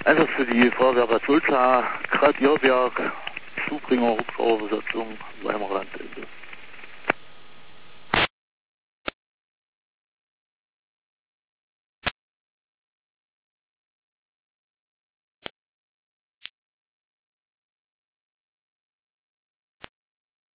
Einsatz für die Feuerwehr Bad Sulza, Kreis Jörberg, Zubringer Hubschrauberbesatzung, Weimarer Land.